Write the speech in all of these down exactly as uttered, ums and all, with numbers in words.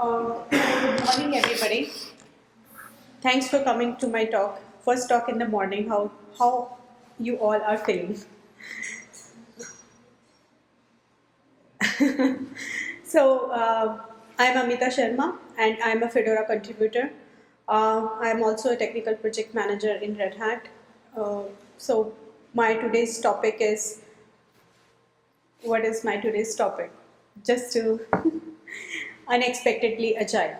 Um, good morning, everybody. Thanks for coming to my talk. First talk in the morning. How how you all are feeling? So uh, I'm Amita Sharma, and I'm a Fedora contributor. Uh, I'm also a technical project manager in Red Hat. Uh, so my today's topic is what is my today's topic? Just to unexpectedly agile.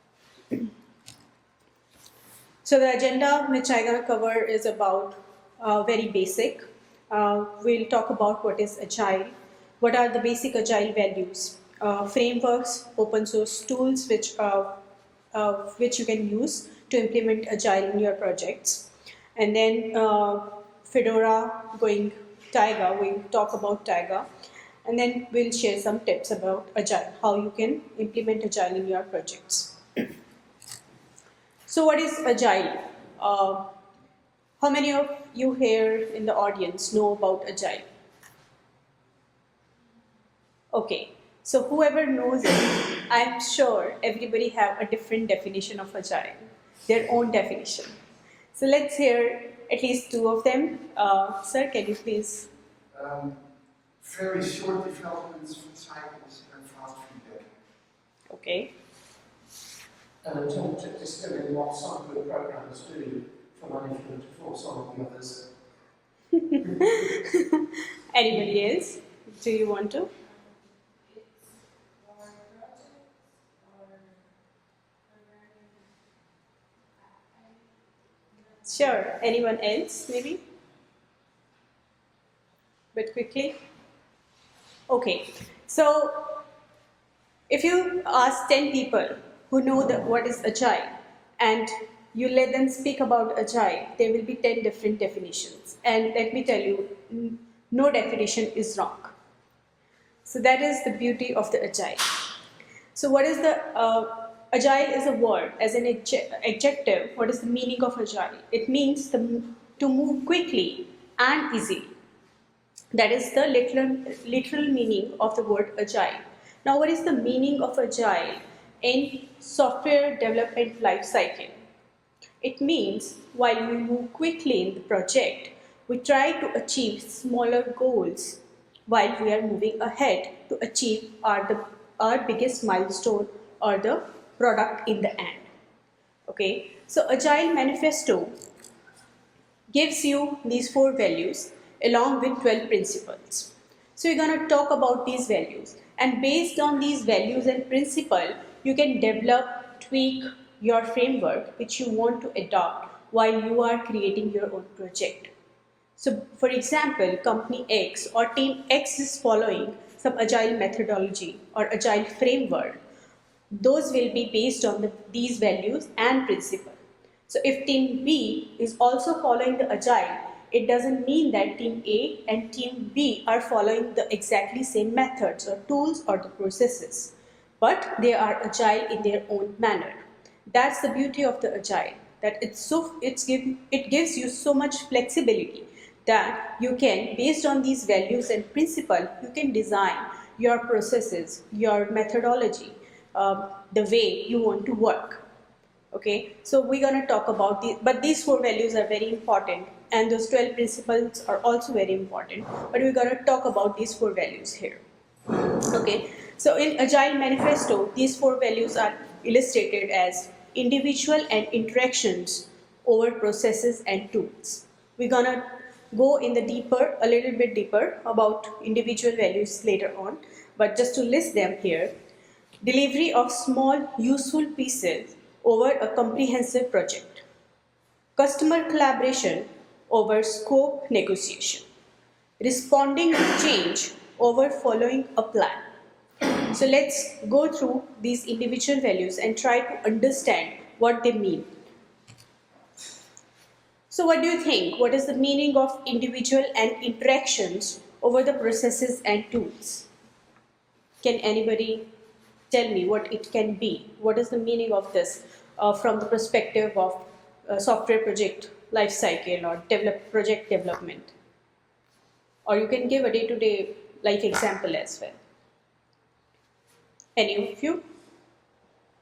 So the agenda which I'm gonna cover is about uh, very basic. Uh, we'll talk about what is agile, what are the basic agile values, uh, frameworks, open source tools which uh, uh, which you can use to implement agile in your projects, and then uh, Fedora going Taiga. We'll talk about Taiga, and then we'll share some tips about agile, how you can implement agile in your projects. So, what is agile? Uh, how many of you here in the audience know about agile? Okay, so whoever knows it, I'm sure everybody have a different definition of agile, their own definition. So let's hear at least two of them. Uh, sir, can you please? Um, very short development cycles and fast feedback. Okay. An attempt at distilling what some good programmers do for management for some of the others. Anybody else? Do you want to? Sure. Anyone else, maybe? But quickly. Okay. So, if you ask ten people who know the, what is agile and you let them speak about agile, there will be ten different definitions. And let me tell you, no definition is wrong. So, that is the beauty of the agile. So, what is the uh, agile is a word, as an adjective. What is the meaning of agile? It means the, to move quickly and easily. That is the literal, literal meaning of the word agile. Now, what is the meaning of agile in software development life cycle? It means while we move quickly in the project, we try to achieve smaller goals while we are moving ahead to achieve our, the, our biggest milestone or the product in the end. Okay, so Agile Manifesto gives you these four values along with twelve principles. So we're going to talk about these values, and based on these values and principle, you can develop, tweak your framework which you want to adopt while you are creating your own project. So for example, company X or team X is following some agile methodology or agile framework. Those will be based on the, these values and principle. So if team B is also following the agile, it doesn't mean that team A and team B are following the exactly same methods or tools or the processes, but they are agile in their own manner. That's the beauty of the agile, that it's so it's give it gives you so much flexibility that you can, based on these values and principle, you can design your processes, your methodology, um, the way you want to work. Okay, so we're going to talk about these, but these four values are very important, and those twelve principles are also very important, but we're going to talk about these four values here. Okay, so in Agile Manifesto, these four values are illustrated as individual and interactions over processes and tools. We're going to go in the deeper, a little bit deeper about individual values later on, but just to list them here: delivery of small useful pieces over a comprehensive project, customer collaboration over scope negotiation, responding to change over following a plan. So let's go through these individual values and try to understand what they mean. So what do you think? What is the meaning of individual and interactions over the processes and tools? Can anybody tell me what it can be? What is the meaning of this uh, from the perspective of uh, software project life cycle or develop project development? Or you can give a day-to-day life example as well. Any of you?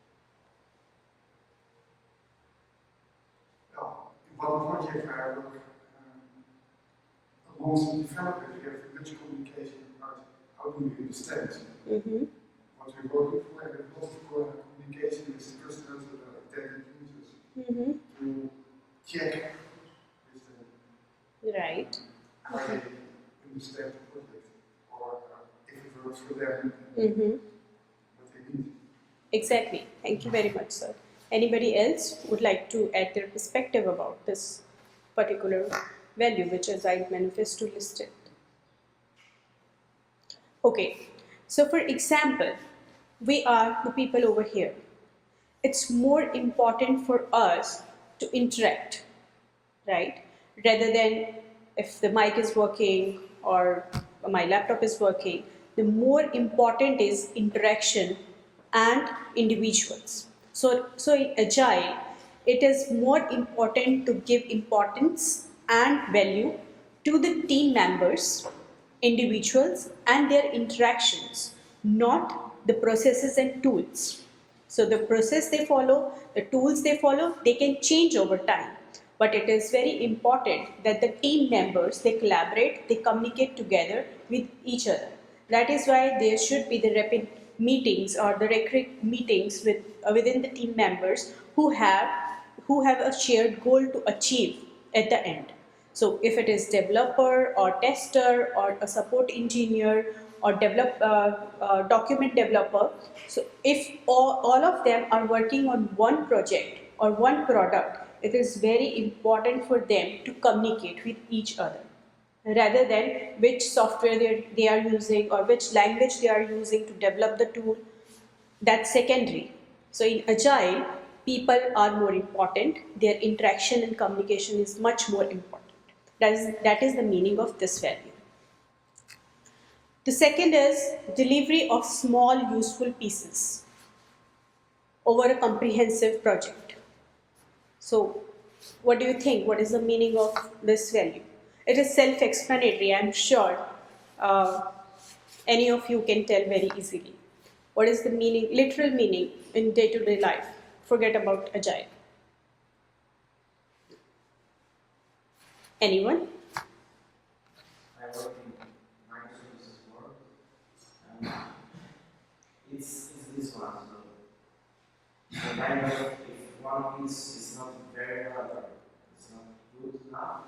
one project I work um, amongst the developers, we have much communication about how do we understand Mm-hmm. what we're working for, and a lot of uh, communication with the customers or the intended users Mm-hmm. to check with them Right. how they understand the project, or uh, if it works for them, Mm-hmm. what they need. Exactly. Thank you very much, sir. Anybody else would like to add their perspective about this particular value which Agile Manifesto listed? Okay. So, for example, we are the people over here. It's more important for us to interact, right? Rather than if the mic is working or my laptop is working, the more important is interaction and individuals. So, so in Agile, it is more important to give importance and value to the team members, individuals, and their interactions, not the processes and tools. So the process they follow, the tools they follow, they can change over time. But it is very important that the team members, they collaborate, they communicate together with each other. That is why there should be the rapid meetings or the recurring meetings with, uh, within the team members who have, who have a shared goal to achieve at the end. So if it is developer or tester or a support engineer or develop uh, uh, document developer, so if all, all of them are working on one project or one product, it is very important for them to communicate with each other rather than which software they they are using or which language they are using to develop the tool. That's secondary. So in Agile, people are more important. Their interaction and communication is much more important. That is, that is the meaning of this value. The second is delivery of small useful pieces over a comprehensive project. So what do you think? What is the meaning of this value? It is self-explanatory, I'm sure. Uh, any of you can tell very easily. What is the meaning, literal meaning in day-to-day life? Forget about Agile. Anyone? I work in microservices world, and it's, it's this one. So, so kind of if one piece is not very well, or it's not good enough,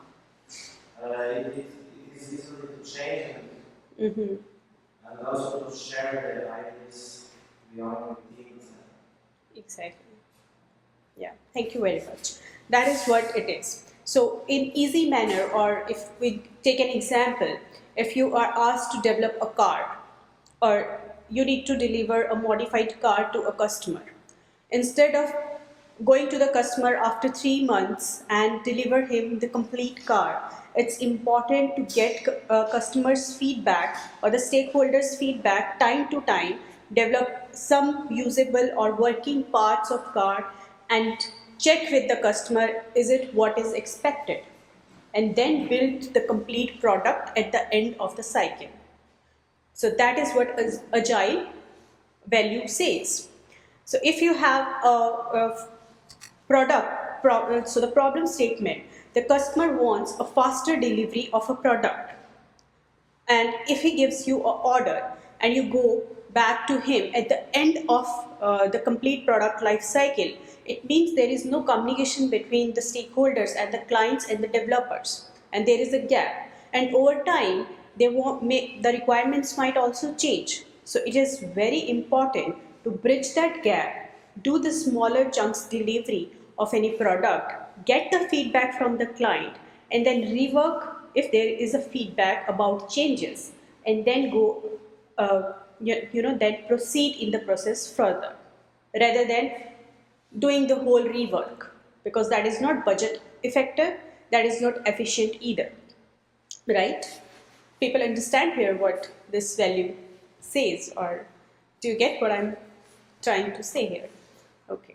uh, it, it, it is easy to change and, Mm-hmm. and also to share the ideas beyond the teams. Exactly. Yeah, thank you very much. That is what it is. So, in easy manner, or if we take an example, if you are asked to develop a car, or you need to deliver a modified car to a customer, instead of going to the customer after three months and deliver him the complete car, it's important to get uh, customers' feedback or the stakeholders' feedback time to time, develop some usable or working parts of car and check with the customer, is it what is expected? And then build the complete product at the end of the cycle. So that is what Agile value says. So if you have a, a product, pro, so the problem statement, the customer wants a faster delivery of a product. And if he gives you an order and you go back to him at the end of uh, the complete product life cycle, it means there is no communication between the stakeholders and the clients and the developers, and there is a gap. And over time, they want, may, the requirements might also change. So it is very important to bridge that gap, do the smaller chunks delivery of any product, get the feedback from the client, and then rework if there is a feedback about changes, and then go, uh, you, you know, then proceed in the process further, rather than doing the whole rework, because that is not budget effective, that is not efficient either, right? People understand here what this value says, or do you get what I'm trying to say here? Okay.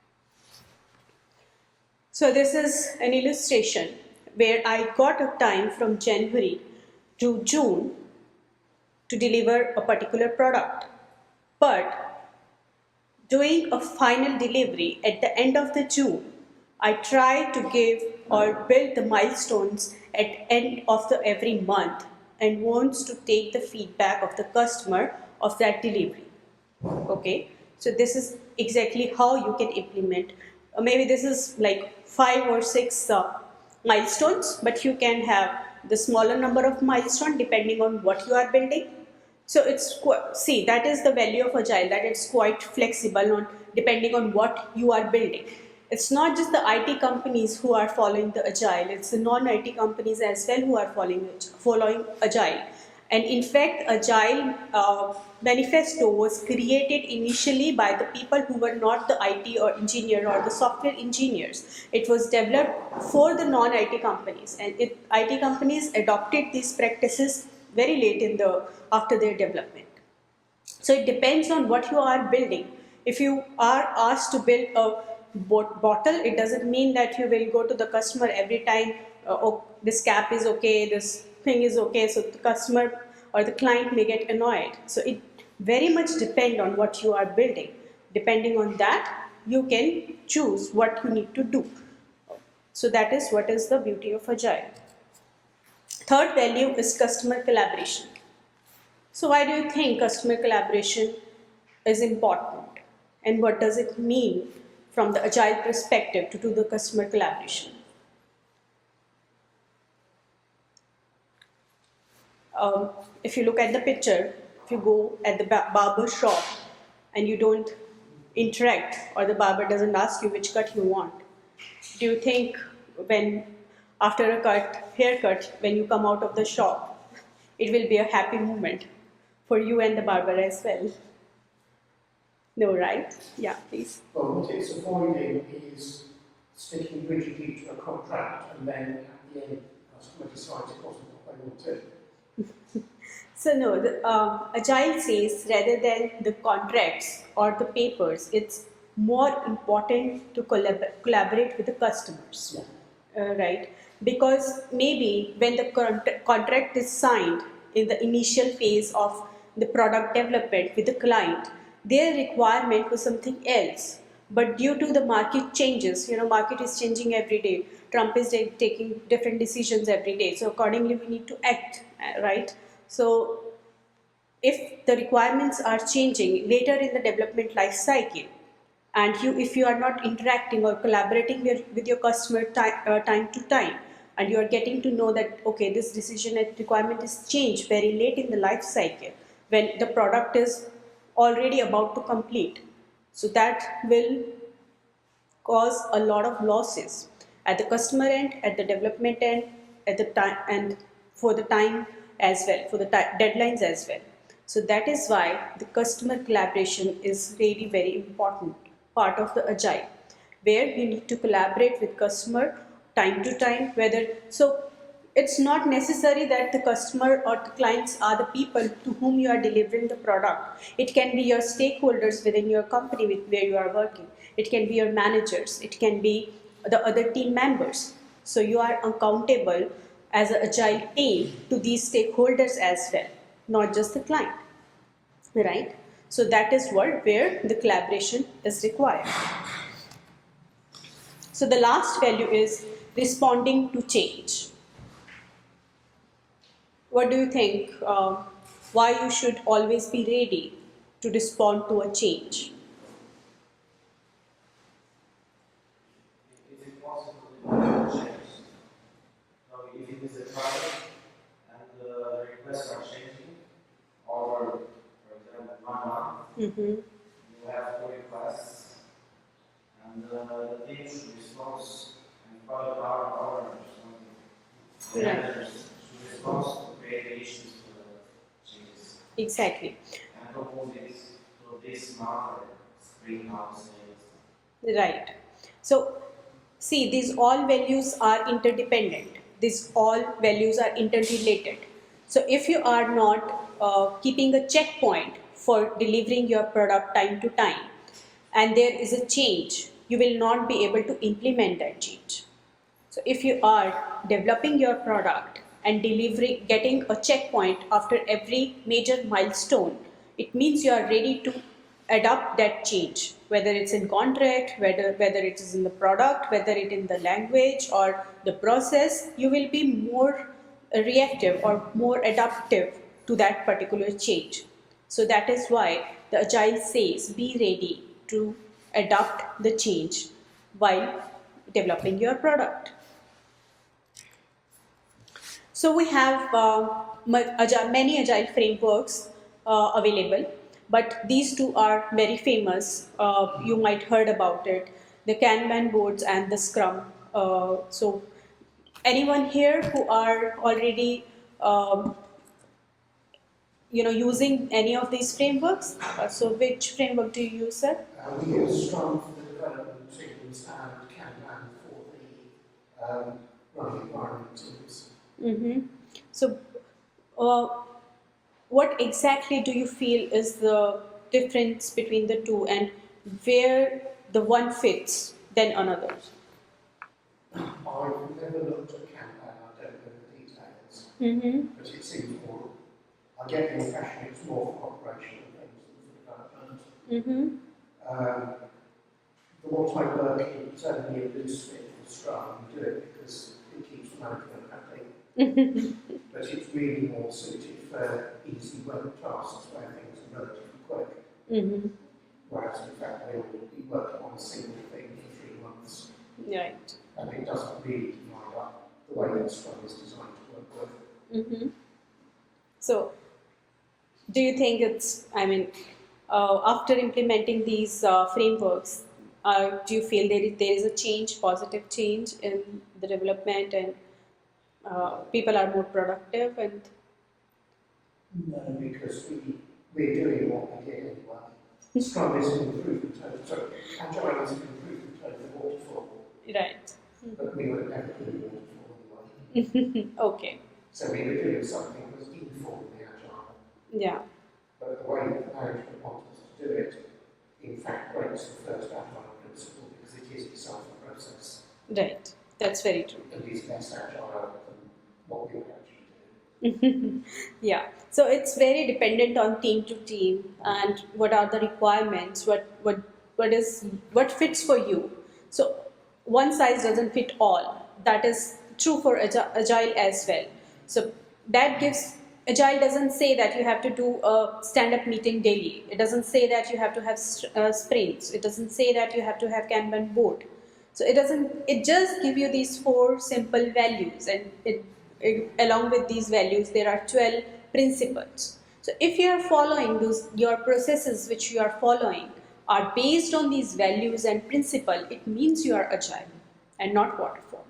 So this is an illustration where I got a time from January to June to deliver a particular product. But doing a final delivery at the end of the June, I try to give or build the milestones at end of the every month and wants to take the feedback of the customer of that delivery. Okay, so this is exactly how you can implement. Uh, maybe this is like five or six uh, milestones, but you can have the smaller number of milestones depending on what you are building. So it's qu- see, that is the value of agile, that it's quite flexible on depending on what you are building. It's not just the I T companies who are following the agile; it's the non-I T companies as well who are following following agile. And in fact, Agile uh, Manifesto was created initially by the people who were not the I T or engineer or the software engineers. It was developed for the non-I T companies, and it, I T companies adopted these practices very late in the after their development. So it depends on what you are building. If you are asked to build a bot- bottle, it doesn't mean that you will go to the customer every time, uh, oh, this cap is okay, this thing is okay, so the customer or the client may get annoyed. So it very much depends on what you are building. Depending on that, you can choose what you need to do. So that is what is the beauty of Agile. Third value is customer collaboration. So why do you think customer collaboration is important, and what does it mean from the agile perspective to do the customer collaboration? Um, if you look at the picture, if you go at the ba- barber shop and you don't interact, or the barber doesn't ask you which cut you want, do you think when after a cut haircut, when you come out of the shop, it will be a happy moment for you and the barber as well? No, right? Yeah, please. Well, what it's avoiding is sticking rigidly to a contract and then at the end the customer decides it wasn't what they wanted. So no, the, um, Agile says rather than the contracts or the papers, it's more important to collab- collaborate with the customers, uh, right? Because maybe when the con- contract is signed in the initial phase of the product development with the client, their requirement was something else. But due to the market changes, you know, market is changing every day. Trump is ta- taking different decisions every day. So accordingly, we need to act, uh, right? So if the requirements are changing later in the development life cycle, and you if you are not interacting or collaborating with, with your customer time, uh, time to time, and you are getting to know that okay, this decision and requirement is changed very late in the life cycle when the product is already about to complete, so that will cause a lot of losses at the customer end, at the development end, at the time, and for the time as well, for the ti- deadlines as well. So that is why the customer collaboration is really very important part of the agile, where you need to collaborate with customer time to time. Whether so, it's not necessary that the customer or the clients are the people to whom you are delivering the product. It can be your stakeholders within your company with where you are working. It can be your managers. It can be the other team members. So you are accountable as an agile team to these stakeholders as well, not just the client, right? So that is what where the collaboration is required. So the last value is responding to change. What do you think? Uh, why you should always be ready to respond to a change? Is it possible to change? So if it is a product and the requests are changing, or for example, one month, Mm-hmm. you have four requests, and uh, the team should respond and follow our order or something. The Right. managers should respond to create the issues for the changes. Exactly. And propose it to this marker, screen house, and Right. So, see, these all values are interdependent. These all values are interrelated. So, if you are not uh, keeping a checkpoint for delivering your product time to time, and there is a change, you will not be able to implement that change. So, if you are developing your product and delivering, getting a checkpoint after every major milestone, it means you are ready to adopt that change, whether it's in contract, whether whether it is in the product, whether it in the language or the process, you will be more reactive or more adaptive to that particular change. So that is why the agile says be ready to adopt the change while developing your product. So we have uh, ma- agile, many agile frameworks uh, available, but these two are very famous. Uh, you might heard about it: the Kanban boards and the Scrum. Uh, so, anyone here who are already, um, you know, using any of these frameworks? Uh, so, which framework do you use, sir? Uh, we use Scrum for the development teams and Kanban for the um, running environment teams. Mm-hmm. So, uh, what exactly do you feel is the difference between the two, and where the one fits than another? I've never looked at Kanban, I don't know the details, Mm-hmm. but it seems more, I get the impression it's more for operational things than for development. Mm-hmm. Um, the more I work in certainly a loose fit for Scrum, you do it because it keeps management happy. But it's really more suited for easy work tasks where things are relatively quick. Mm-hmm. Whereas in fact they will be working on a single thing for three months. Right. And it doesn't really divide up the way that Scrum is designed to work with. Mm-hmm. So, do you think it's, I mean, uh, after implementing these uh, frameworks, uh, do you feel there is, there is a change, positive change in the development, and uh, people are more productive? And No, because we, we're doing what we did anyway. Scrum is an improvement over, sorry, Agile is an improvement over waterfall, right. but we were never doing waterfall anyway. Okay. So we were doing something that was informally Agile. Yeah. But the way that management wants us to do it, in fact, breaks the first Agile principle because it is itself a process Right. That's very true. and is less Agile than what we would actually do. Yeah. So it's very dependent on team to team and what are the requirements, what what what is what fits for you. So one size doesn't fit all. That is true for agi- agile as well. So that gives agile doesn't say that you have to do a stand-up meeting daily. It doesn't say that you have to have st- uh, sprints. It doesn't say that you have to have Kanban board. So it doesn't. It just give you these four simple values, and it, it along with these values there are twelve principles. So if you are following those, your processes which you are following are based on these values and principle, it means you are agile and not waterfall.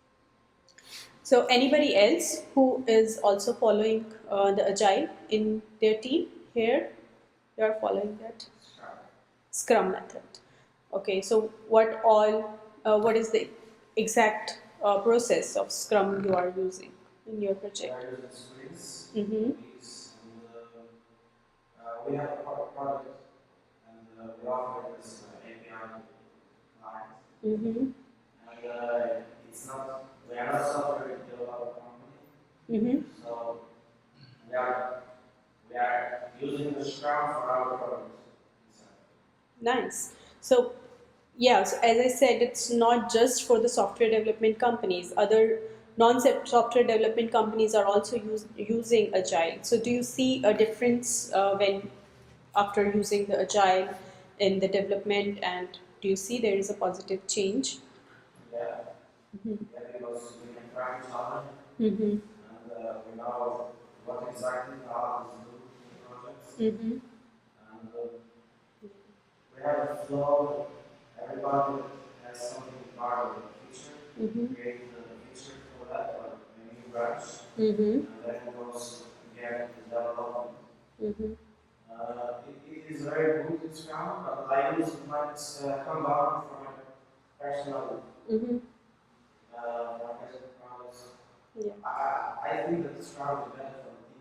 So anybody else who is also following uh, the agile in their team here, you are following that Scrum method. Okay, so what all, uh, what is the exact uh, process of Scrum you are using in your project? There is sprints, Mm-hmm. weeks, and uh, uh, we have a pro- product, and uh, we offer this uh, A P I to clients. Mm-hmm. And uh, it's not, we are not software developer company, Mm-hmm. so we are we are using the Scrum for our product. So, Nice. So, yeah, so as I said, it's not just for the software development companies. Other non-software development companies are also use, using Agile. So, do you see a difference uh, when after using the Agile in the development, and do you see there is a positive change? yeah, Mm-hmm. yeah, because we can track each other, Mm-hmm. and uh, we know what exactly the others do in the projects. Mm-hmm. And uh, we have a flow, everybody has something part of the feature, Mm-hmm. create a feature for that, or a new branch, Mm-hmm. and then it goes again to development. Mm-hmm. Uh, it, it is very good in Scrum, but I use it like uh, Kanban for my personal, Mm-hmm. uh, for my personal projects. Yeah. I, I think that Scrum is better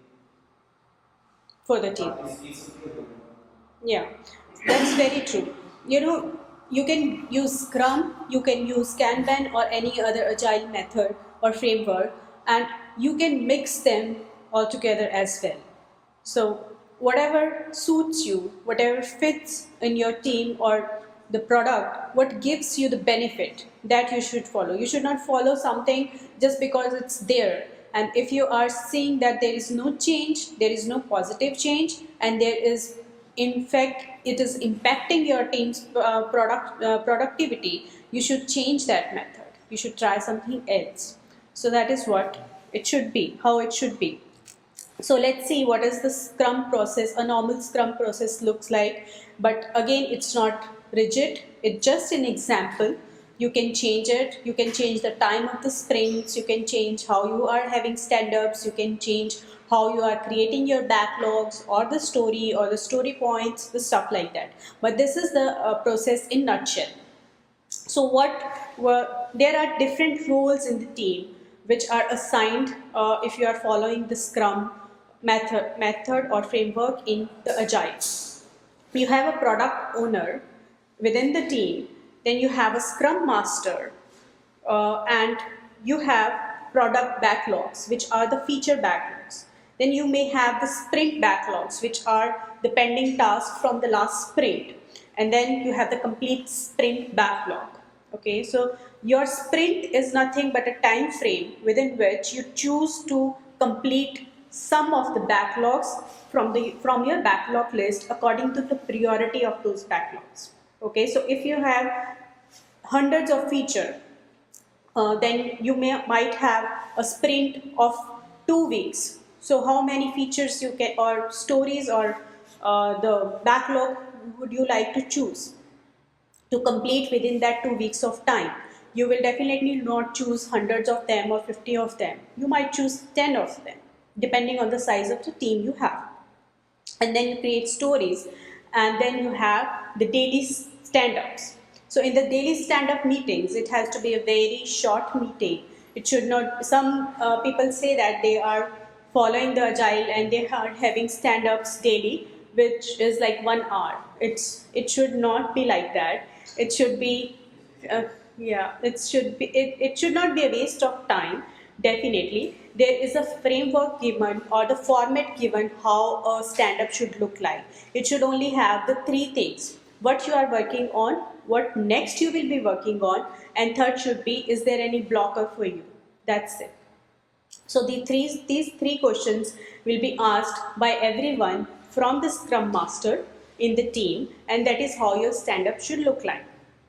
For for the the team. team, but it's, it's a feeling. Yeah, that's very true. You know, you can use Scrum, you can use Kanban or any other agile method or framework, and you can mix them all together as well. So, whatever suits you, whatever fits in your team or the product, what gives you the benefit, that you should follow. You should not follow something just because it's there. And if you are seeing that there is no change, there is no positive change, and there is, in fact, it is impacting your team's uh, product uh, productivity, you should change that method. You should try something else. So that is what it should be, how it should be. So let's see what is the Scrum process, a normal Scrum process looks like. But again, it's not rigid, it's just an example. You can change it, you can change the time of the sprints, you can change how you are having stand-ups, you can change how you are creating your backlogs or the story or the story points, the stuff like that. But this is the uh, process in nutshell. So what were, there are different roles in the team which are assigned uh, if you are following the Scrum method, method or framework in the Agile. You have a product owner within the team, then you have a Scrum Master, uh, and you have product backlogs, which are the feature backlogs. Then you may have the sprint backlogs, which are the pending tasks from the last sprint. And then you have the complete sprint backlog. Okay, so your sprint is nothing but a time frame within which you choose to complete some of the backlogs from the from your backlog list according to the priority of those backlogs. Okay, so if you have hundreds of features, uh, then you may might have a sprint of two weeks. So how many features you can, or stories, or uh, the backlog would you like to choose to complete within that two weeks of time? You will definitely not choose hundreds of them or fifty of them. You might choose ten of them, depending on the size of the team you have. And then you create stories, and then you have the daily stand-ups. So in the daily stand-up meetings, it has to be a very short meeting. It should not, some uh, people say that they are following the Agile and they are having stand-ups daily, which is like one hour. It's, it should not be like that. It should be, uh, yeah, it should be, it, it should not be a waste of time. Definitely, there is a framework given or the format given how a stand-up should look like. It should only have the three things: what you are working on, what next you will be working on, and third should be, is there any blocker for you? That's it. So the three, these three questions will be asked by everyone from the Scrum Master in the team, and that is how your stand-up should look like.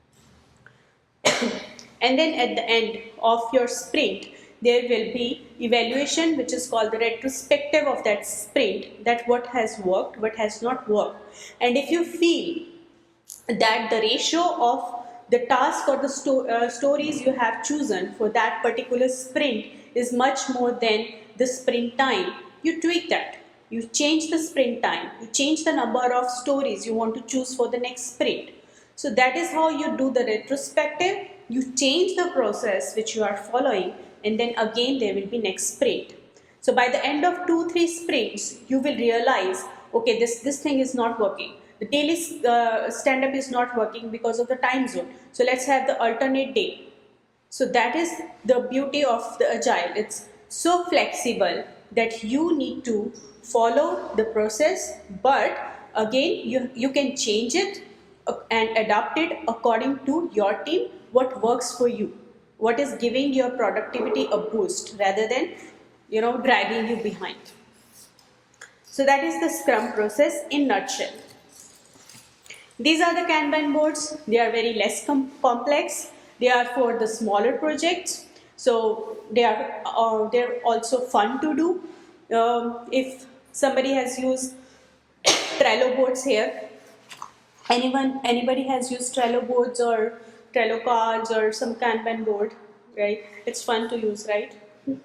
And then at the end of your sprint, there will be evaluation, which is called the retrospective of that sprint, that what has worked, what has not worked. And if you feel that the ratio of the task or the sto uh, stories you have chosen for that particular sprint is much more than the sprint time, you tweak that. You change the sprint time, you change the number of stories you want to choose for the next sprint. So that is how you do the retrospective. You change the process which you are following, and then again there will be next sprint. So by the end of two, three sprints, you will realize, okay, this, this thing is not working. The daily uh, stand-up is not working because of the time zone. So let's have the alternate day. So that is the beauty of the Agile. It's so flexible that you need to follow the process, but again, you, you can change it and adapt it according to your team, what works for you, what is giving your productivity a boost rather than, you know, dragging you behind. So that is the Scrum process in nutshell. These are the Kanban boards. They are very less com complex. They are for the smaller projects. So they are uh, they're also fun to do. Um, if somebody has used Trello boards here, anyone anybody has used Trello boards or Trello cards or some Kanban board, right? It's fun to use, right?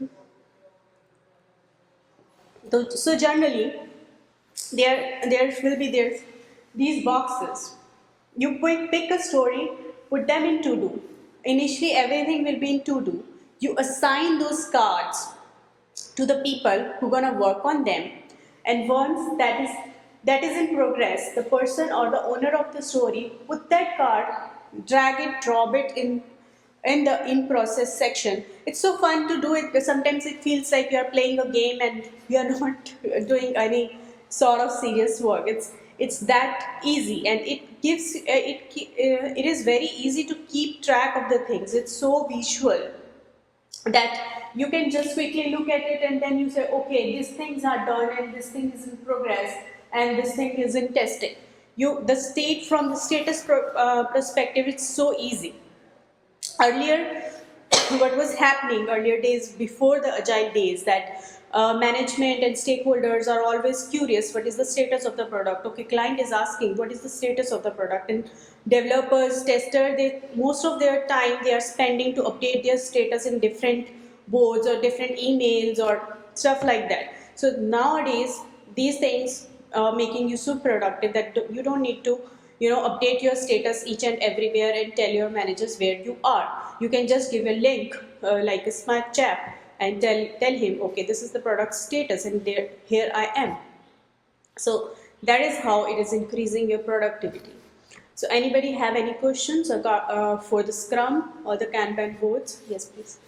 so, so generally, there there will be there these boxes. You pick, pick a story, put them in to do. Initially, everything will be in to do. You assign those cards to the people who are gonna work on them, and once that is that is in progress, the person or the owner of the story put that card, drag it, drop it in in the in process section. It's so fun to do it because sometimes it feels like you are playing a game and you are not doing any sort of serious work. It's it's that easy, and it gives uh, it ke- uh, it is very easy to keep track of the things. It's so visual that you can just quickly look at it, and then you say, okay, these things are done and this thing is in progress and this thing is in testing. You the state from the status pro, uh, perspective, it's so easy. Earlier, what was happening earlier days before the agile days, that uh, management and stakeholders are always curious, what is the status of the product? Okay, client is asking what is the status of the product, and developers, tester, they most of their time they are spending to update their status in different boards or different emails or stuff like that. So nowadays these things uh, making you so productive that you don't need to, you know, update your status each and everywhere and tell your managers where you are. You can just give a link uh, like a smart chat and tell tell him, okay, this is the product status and there here I am. So that is how it is increasing your productivity. So anybody have any questions about, uh, for the Scrum or the Kanban boards? Yes, please.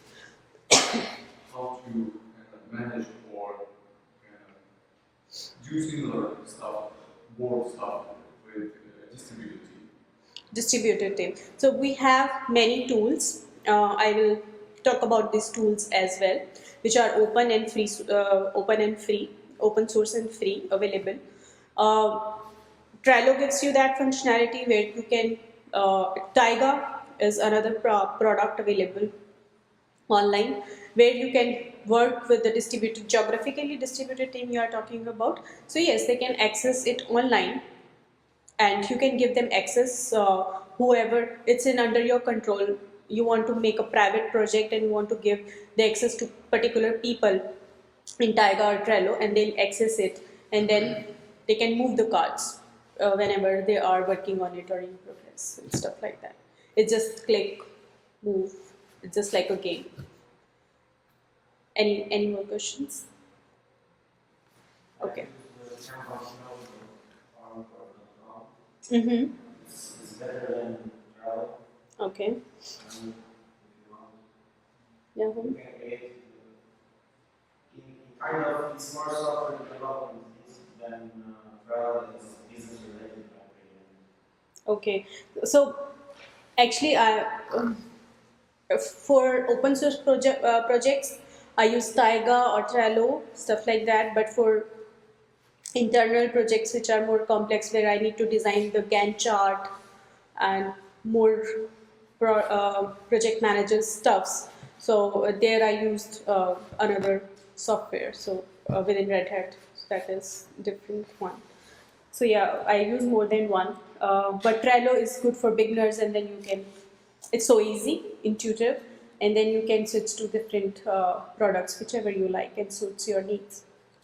How to uh, manage or uh, do similar stuff, board stuff with uh, distributed team. Distributed team. So we have many tools. Uh, I will talk about these tools as well, which are open and free, uh, open and free, open source and free available. Uh, Trello gives you that functionality where you can. Uh, Taiga is another pro- product available online where you can work with the distributed geographically distributed team you are talking about. So yes, they can access it online, and you can give them access uh, whoever it's in under your control. You want to make a private project and you want to give the access to particular people in Taiga or Trello, and they'll access it, and then they can move the cards uh, whenever they are working on it or in progress and stuff like that. It's just click, move. It's just like a game. Any any more questions? Okay. The Canva functionality on Outlook. Mm-hmm. It's, it's better than Trello. Okay. And if you want, Yahoo. you can create uh, in, in kind of it's more software development than uh, Trello is business related. in my opinion. Okay. So actually, I um, for open source project uh, projects, I use Taiga or Trello, stuff like that. But for internal projects which are more complex, where I need to design the Gantt chart and more pro, uh, project manager stuffs, so uh, there I used uh, another software. So uh, within Red Hat, so that is different one. So yeah, I use more than one, uh, but Trello is good for beginners, and then you can. It's so easy, intuitive, and then you can switch to different uh, products, whichever you like and suits your needs.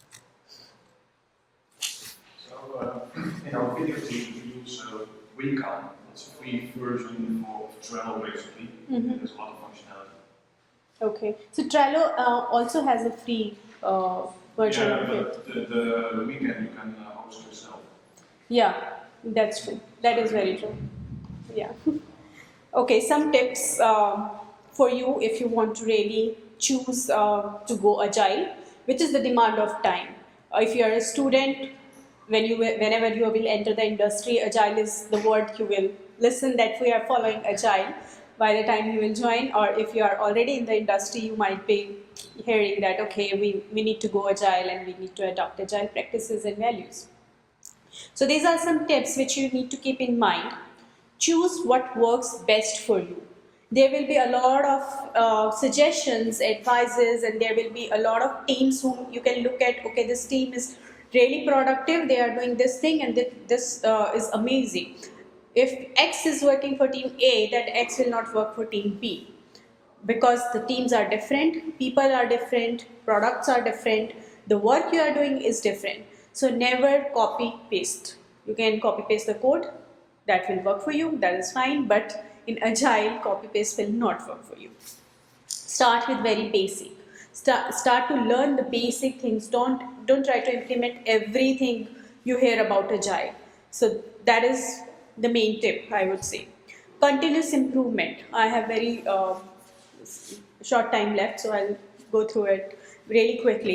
So uh, in our video team we use uh, Recon. It's a free version of Trello basically. Mhm. There's a lot of functionality. Okay, so Trello uh, also has a free uh, version Yeah, of it. but the, the, the weekend you can uh, host yourself. Yeah, that's true. That is very true. Yeah. Okay, some tips um, for you if you want to really choose uh, to go agile, which is the demand of time. Uh, if you are a student, when you will- whenever you will enter the industry, agile is the word you will listen that we are following agile by the time you will join. Or if you are already in the industry, you might be hearing that okay, we, we need to go agile and we need to adopt agile practices and values. So these are some tips which you need to keep in mind. Choose what works best for you. There will be a lot of uh, suggestions, advices, and there will be a lot of teams whom you can look at. Okay, this team is really productive. They are doing this thing, and this uh, is amazing. If X is working for team A, that X will not work for team B, because the teams are different, people are different, products are different, the work you are doing is different. So never copy paste. You can copy paste the code, that will work for you, that is fine, but in agile, copy paste will not work for you. Start with very basic. Start, start to learn the basic things. Don't don't try to implement everything you hear about agile. So that is the main tip, I would say. Continuous improvement. I have very uh, short time left, so I'll go through it really quickly.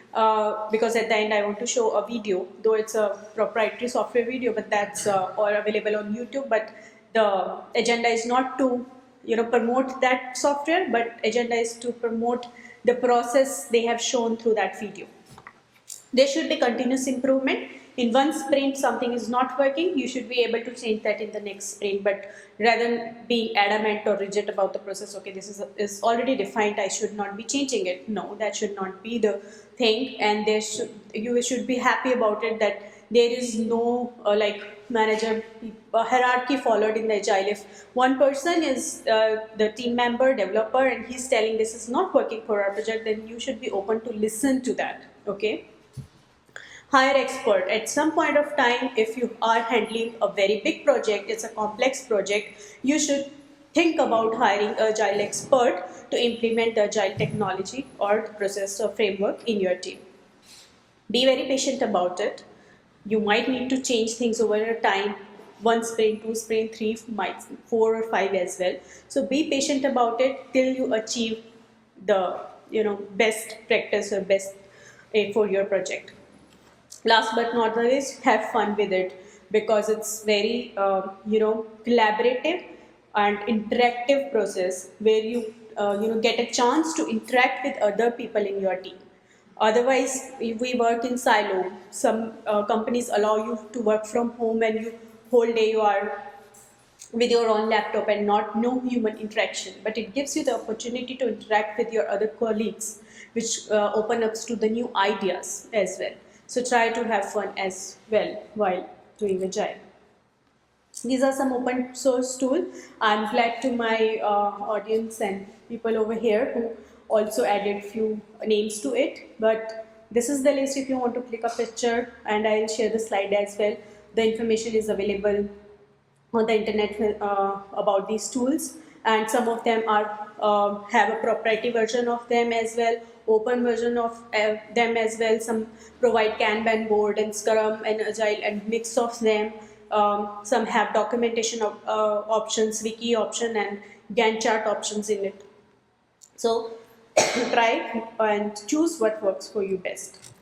uh, because at the end I want to show a video, though it's a proprietary software video, but that's uh, all available on YouTube. But the agenda is not to, you know, promote that software, but agenda is to promote the process they have shown through that video. There should be continuous improvement. In one sprint something is not working, you should be able to change that in the next sprint, but rather than being adamant or rigid about the process, okay, this is, is already defined, I should not be changing it. No, that should not be the thing, and there should, you should be happy about it that there is no uh, like manager uh, hierarchy followed in the agile. If one person is uh, the team member developer and he's telling this is not working for our project, then you should be open to listen to that. Okay, hire expert. At some point of time, if you are handling a very big project, it's a complex project, you should think about hiring an agile expert to implement the agile technology or the process or framework in your team. Be very patient about it. You might need to change things over a time, one sprint, two sprint, three, might four or five as well. So be patient about it till you achieve the, you know, best practice or best uh, for your project. Last but not the least, have fun with it, because it's very uh, you know, collaborative and interactive process where you uh, you know, get a chance to interact with other people in your team. Otherwise, if we work in silo, some uh, companies allow you to work from home and you whole day you are with your own laptop and not no human interaction, but it gives you the opportunity to interact with your other colleagues, which uh, open up to the new ideas as well. So try to have fun as well while doing agile. These are some open source tools. I'm glad to my uh, audience and people over here who also added few names to it, but this is the list if you want to click a picture, and I'll share the slide as well. The information is available on the internet uh, about these tools, and some of them are uh, have a proprietary version of them as well, open version of uh, them as well. Some provide Kanban board and Scrum and Agile and mix of them. Um, some have documentation of, uh, options, wiki option, and Gantt chart options in it. So try and choose what works for you best.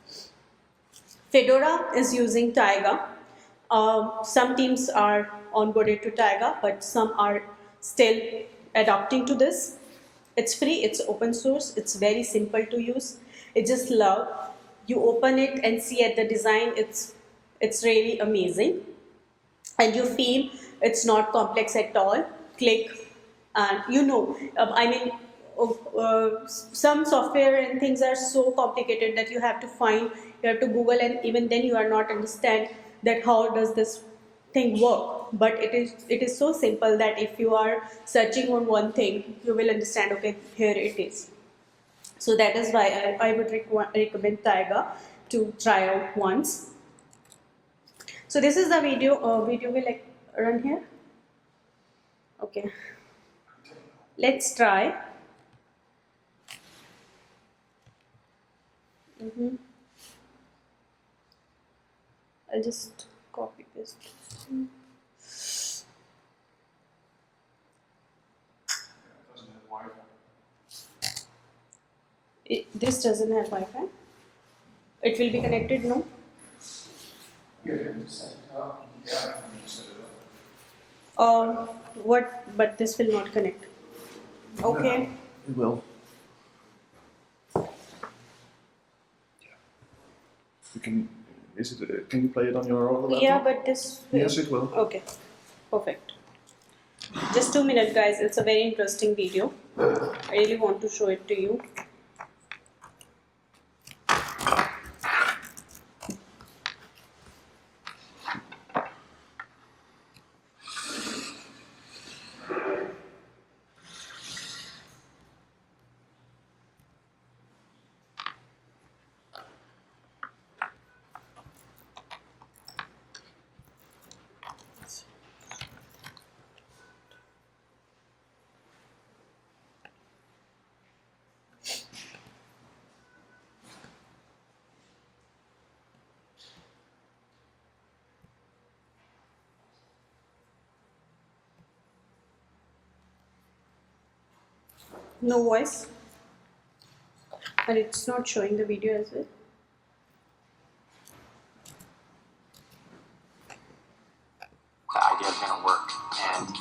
Fedora is using Taiga. Um, some teams are onboarded to Taiga, but some are still adapting to this. It's free, it's open source, it's very simple to use. It's just love. You open it and see at the design, it's it's really amazing. And you feel it's not complex at all. Click, and you know, um, I mean, uh, some software and things are so complicated that you have to find, you have to Google, and even then you are not understand that how does this thing work. But it is it is so simple that if you are searching on one thing, you will understand, okay, here it is. So that is why I, I would rec- recommend Taiga to try out once. So this is the video. Uh, video will like run here. Okay. Let's try. Mm-hmm. I'll just copy paste. Mm. It doesn't have Wi-Fi. It, this doesn't have Wi-Fi. It will be connected, no? You have to set it up. Yeah, I can set it up. Uh, what? But this will not connect. Okay. It will. You can. Is it? Uh, can you play it on your other laptop? Yeah, but this. Will. Yes, it will. Okay. Perfect. Just two minutes, guys. It's a very interesting video. I really want to show it to you. No voice, and it's not showing the video as well.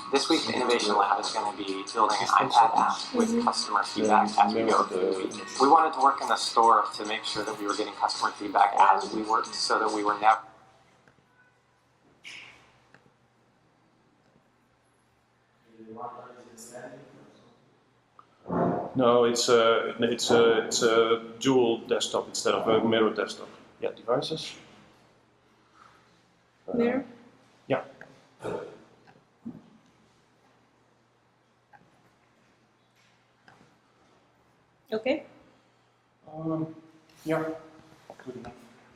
This week, the Innovation Lab is going to be building an iPad app with Mhm. customer feedback as we go through the week. We wanted to work in the store to make sure that we were getting customer feedback as we worked, so that we were never. No, it's a it's a it's a dual desktop instead of a mirror desktop. Yeah, devices. Mirror? Yeah. Okay. Um, yeah. Good enough.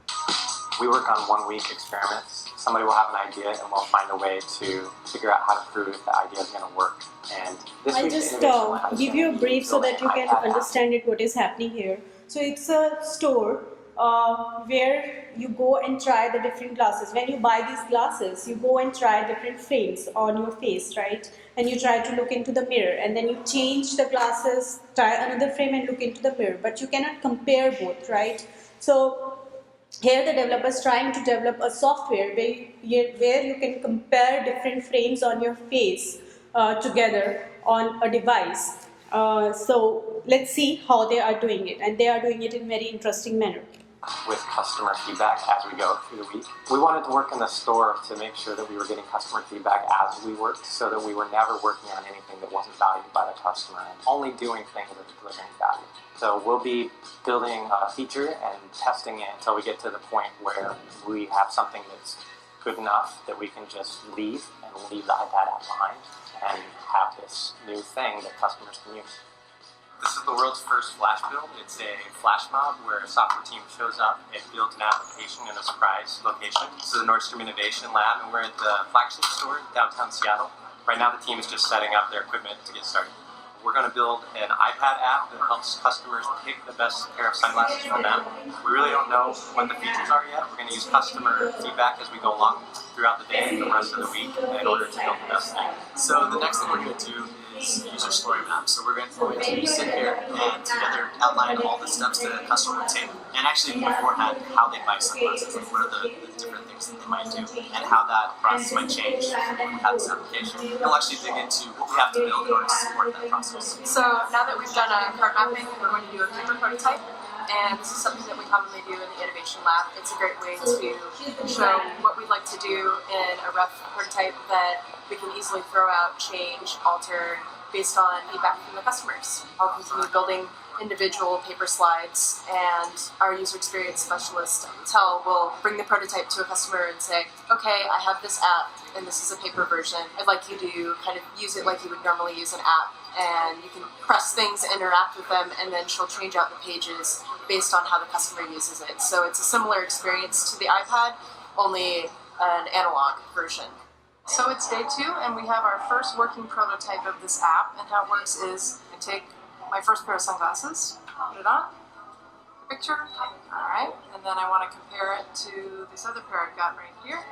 We work on one week experiments. Somebody will have an idea and we'll find a way to figure out how to prove if the idea is going to work. And this I'll week, the just Innovation uh, Lab is give gonna you a be brief so building that you an can iPad app. understand it what is happening here. So it's a store uh, where you go and try the different glasses. When you buy these glasses, you go and try different frames on your face, right? And you try to look into the mirror, and then you change the glasses, try another frame and look into the mirror. But you cannot compare both, right? So here the developer is trying to develop a software where you, where you can compare different frames on your face uh, together on a device. Uh, so let's see how they are doing it, and they are doing it in very interesting manner. With customer feedback as we go through the week. We wanted to work in the store to make sure that we were getting customer feedback as we worked, so that we were never working on anything that wasn't valued by the customer and only doing things that are delivering value. So we'll be building a feature and testing it until we get to the point where we have something that's good enough that we can just leave and leave the iPad app behind and have this new thing that customers can use. This is the world's first Flash build. It's a flash mob where a software team shows up, it builds an application in a surprise location. This is the Nordstrom Innovation Lab, and we're at the flagship store downtown Seattle. Right now the team is just setting up their equipment to get started. We're going to build an iPad app that helps customers pick the best pair of sunglasses for them. We really don't know what the features are yet. We're going to use customer feedback as we go along throughout the day and the rest of the week in order to build the best thing. So the next thing we're going to do is user story map. So we're going to, we're going to sit here and together outline all the steps that a customer would take, and actually beforehand how they buy sunglasses, like what are the, the different things that they might do, and how that process might change when we have this application. We'll actually dig into what we have to build in order to support that process. So now that we've done a card mapping, we're going to do a paper prototype. And this is something that we commonly do in the Innovation Lab. It's a great way to show what we'd like to do in a rough prototype that we can easily throw out, change, alter based on feedback from the customers. I'll continue building individual paper slides, and our user experience specialist, Tel, will bring the prototype to a customer and say, okay, I have this app and this is a paper version. I'd like you to kind of use it like you would normally use an app, and you can press things, interact with them, and then she'll change out the pages based on how the customer uses it. So it's a similar experience to the iPad, only an analog version. So it's day two, and we have our first working prototype of this app, and how it works is I take my first pair of sunglasses, put it on, picture, alright, and then I want to compare it to this other pair I've got right here.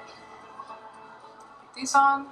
Put these on,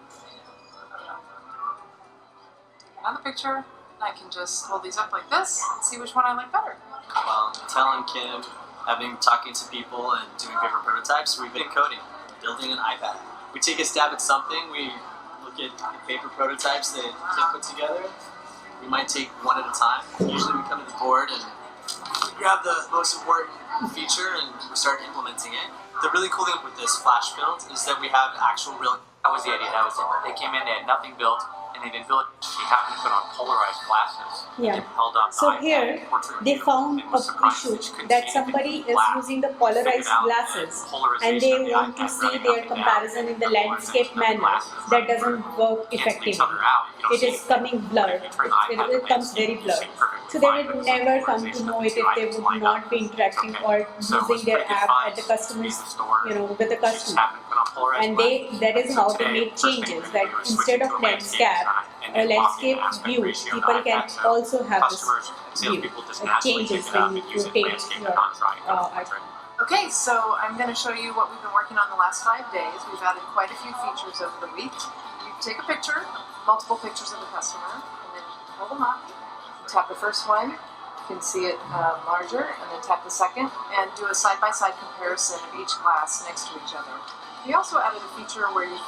take another picture, and I can just hold these up like this and see which one I like better. Well, Tel and Kim have been talking to people and doing paper prototypes. We've been coding, building an iPad. We take a stab at something, we look at the paper prototypes that Kim put together. We might take one at a time. Usually we come to the board and we grab the most important feature and we start implementing it. The really cool thing with this Flash build is that we have actual real... That was the idea, that was it. They came in, they had nothing built, and they didn't build it. They happened to put on polarized glasses. Yeah. They held up So the iPad here portrait they view. found It a was surprised issue that you couldn't that see somebody anything is black. using the Figured polarized out glasses, that polarization and of they the want to iPad see running their up and down, comparison in the and landscape polarization of the manner. glasses That running doesn't through. work Cancel each effectively. other out, you don't It see is anything. coming blurred. If you turn It, the it, iPad it comes landscape, very you blurred. see perfectly So they fine, would but it's the never come to polarization know of it the if two they items would lined not up. be interacting Okay. or So it was using their pretty good app fun at the to be in customer's, the store. you know, with the She just customer. happened to put on polarized And they, glasses. that is So how they today, make first thing changes, we're that gonna do is instead switch of to a landscape landscape, design and a then lock in landscape aspect view, ratio in the people can iPad, so also have this customers and view. salespeople just It naturally changes pick it up when and you use it in rotate landscape your and not try uh, portrait. Okay, so I'm going to show you what we've been working on the last five days. We've added quite a few features over the week. You take a picture, multiple pictures of the customer, and then hold them up. Tap the first one, you can see it um, larger, and then tap the second, and do a side-by-side comparison of each glass next to each other. We also added a feature where you can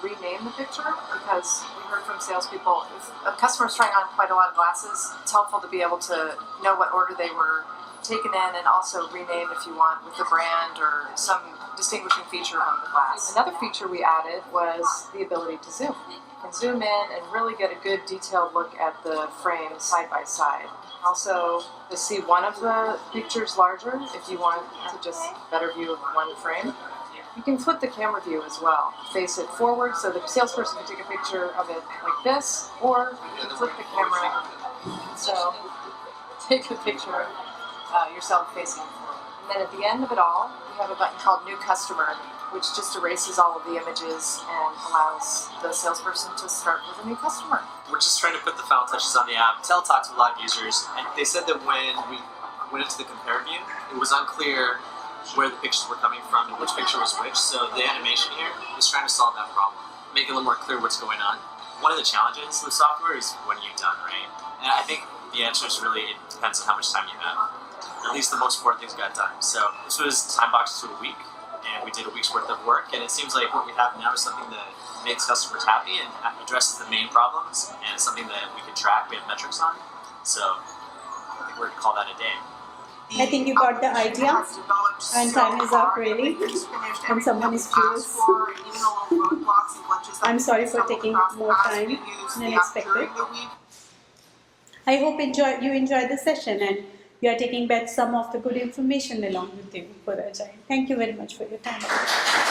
rename the picture because we heard from salespeople if a customer's trying on quite a lot of glasses, it's helpful to be able to know what order they were taken in and also rename if you want with the brand or some distinguishing feature on the glass. Another feature we added was the ability to zoom. You can zoom in and really get a good detailed look at the frame side by side. Also, to see one of the pictures larger if you want to just better view of one frame. You can flip the camera view as well. Face it forward so the salesperson can take a picture of it like this, or you can flip the camera so take a picture uh, yourself facing forward. And then at the end of it all, we have a button called New Customer, which just erases all of the images and allows the salesperson to start with a new customer. We're just trying to put the final touches on the app. Tel talked to a lot of users, and they said that when we went into the compare view, it was unclear where the pictures were coming from and which picture was which. So the animation here is trying to solve that problem, make it a little more clear what's going on. One of the challenges with software is when are you done, right? And I think the answer is really, it depends on how much time you have. At least the most important things got done. So this was time boxed to a week, and we did a week's worth of work, and it seems like what we have now is something that makes customers happy and addresses the main problems, and it's something that we can track, we have metrics on. So I think we're going to call that a day. I think you got the idea, and time is up really, and someone is furious. I'm sorry for taking more time than expected. I hope enjoy, you enjoyed the session and you are taking back some of the good information along with you for Agile. Thank you very much for your time.